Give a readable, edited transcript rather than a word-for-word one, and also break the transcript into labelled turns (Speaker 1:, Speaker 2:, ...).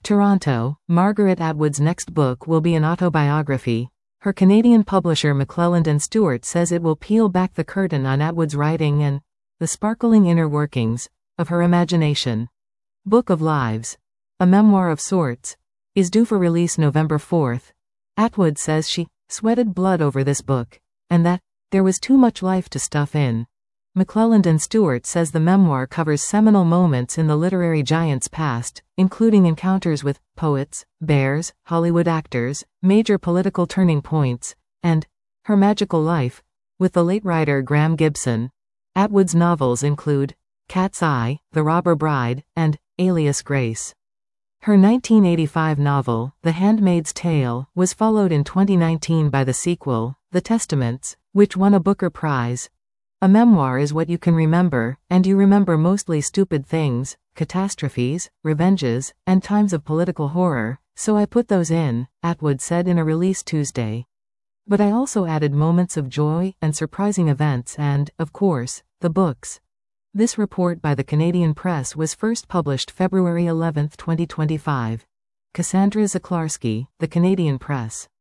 Speaker 1: Toronto, Margaret Atwood's next book will be an autobiography. Her Canadian publisher McClelland and Stewart says it will peel back the curtain on Atwood's writing and the sparkling inner workings of her imagination. Book of Lives, a memoir of sorts, is due for release November 4th. Atwood says she sweated blood over this book, and that there was too much life to stuff in. McClelland and Stewart says the memoir covers seminal moments in the literary giant's past, including encounters with poets, bears, Hollywood actors, major political turning points, and her magical life with the late writer Graham Gibson. Atwood's novels include Cat's Eye, The Robber Bride, and Alias Grace. Her 1985 novel, The Handmaid's Tale, was followed in 2019 by the sequel, The Testaments, which won a Booker Prize. A memoir is what you can remember, and you remember mostly stupid things, catastrophes, revenges, and times of political horror, so I put those in, Atwood said in a release Tuesday. But I also added moments of joy and surprising events and, of course, the books. This report by the Canadian Press was first published February 11, 2025. Cassandra Zaklarski, The Canadian Press.